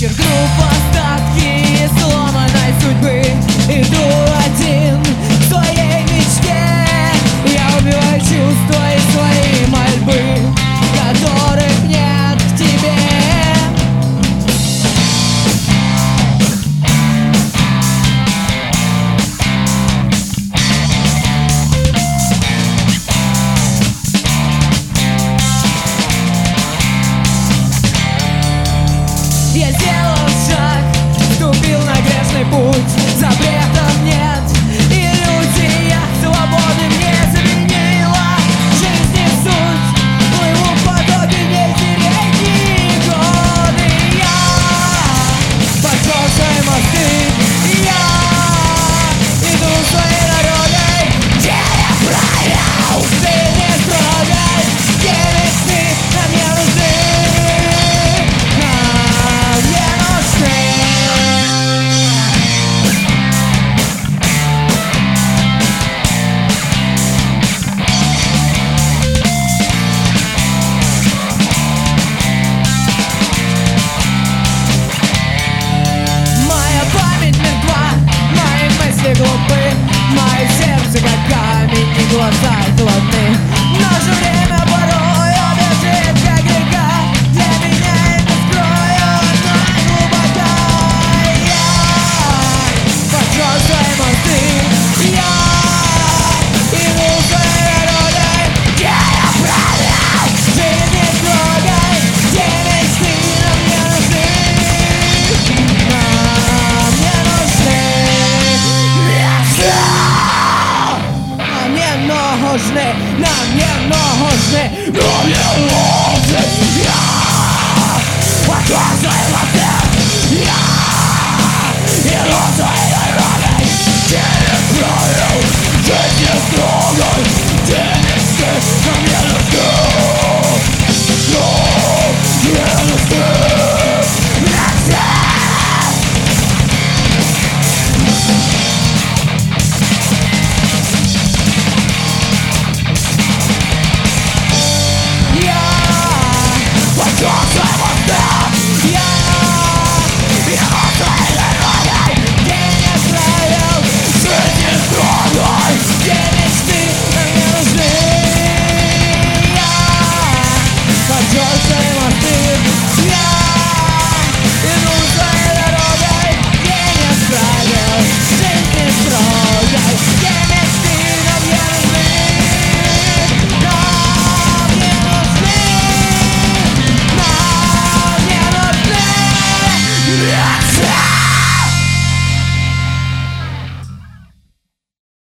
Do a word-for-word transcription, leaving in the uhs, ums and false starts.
Перечеркнув остатки сломанной судьбы, иду один к своей мечте. Я убиваю чувства и свои мольбы, которых нет к тебе. Я сделал шаг, вступил на грешный путь. Запретов нет, иллюзия свободы мне заменила жизни суть. Плыву в подобие средние годы. Я пошел свои мосты, я иду своей дорогой, где я правил. Ты не трогай, где мечты нам не нужны. Глупы, мое сердце как камень и глаза холодны. В наше время порой бежит как река, для меня это скроена глубока. Я пошел свои мосты, я иду своей дорогой, где я правил. Жизнь не трогай, где мечты нам не нужны. Нам не нужны. Нам не нужны, нам не нужны, нам не нужны. Я отказываюсь.